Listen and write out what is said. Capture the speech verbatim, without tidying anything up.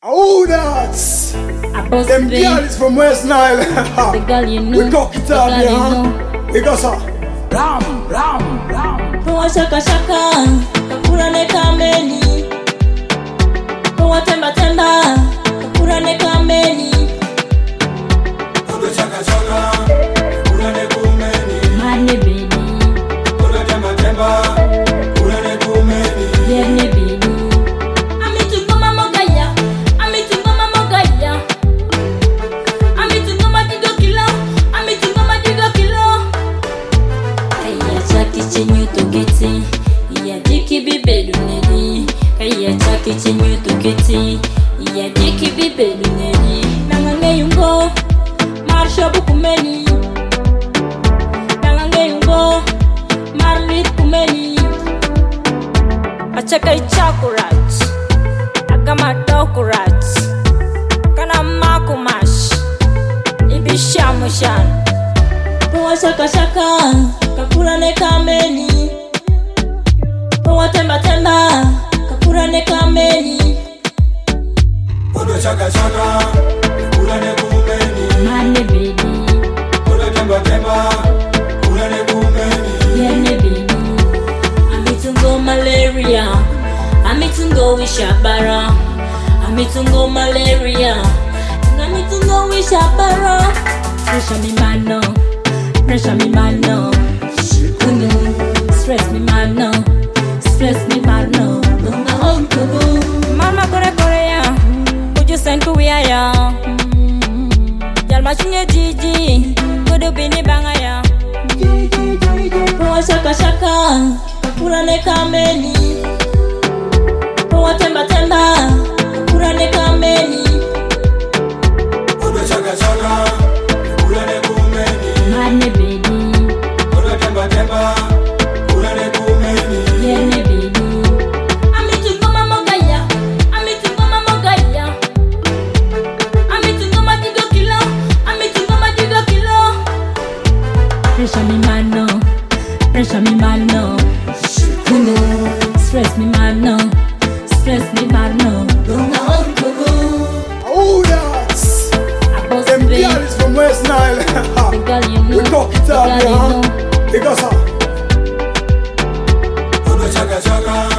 Oh, that's them girls from West Nile. The girl you know, we cock it up, yeah. Huh? We got some. Ram, ram, ram. Poa shaka shaka, kakura ne kameni. Poa temba temba, kakura ne kameni. Poa shaka shaka, kakura ne kumeni. Mane baby. Poa temba temba, kakura ne kumeni. Yeah, ne baby. Chinyu to geti, iya diki bibe duneri. Kaya chaki chinyu to geti, iya diki bibe duneri. Nangange yungo, marsha bukumeni. Nangange yungo, marlit kumeni. Achaka ichakurat, agama dokurat. Kana makumash, ibishamushan. Poa shaka shaka, kakura ne kameni. Poa temba temba, kakura ne kameni. Poa shaka shaka, kakura ne kumeni. Mane baby. Poa temba temba, kakura ne kumeni. Yeah, ne baby. Amitungo malaria, amitungo wishabara. Amitungo malaria, amitungo wishabara. Pressure me mano, pressure me mano. Stress me man no, stress me man no. Mama kore kore ya, uju sen kuya ya. Jalma chunye jiji, kudu bini banga ya. Poa shaka shaka, kakura ne kameni. Poa temba temba, kakura ne kameni. Poa shaka shaka, kakura ne kumeni. Mane baby. Poa temba temba. Pressure me man no, pressure me man no. Stress me man no, stress me man no. Oh, that's them girls from West Nile. The girl you know, we cock it up, the girl yeah. you know. We got some. Poa shaka shaka.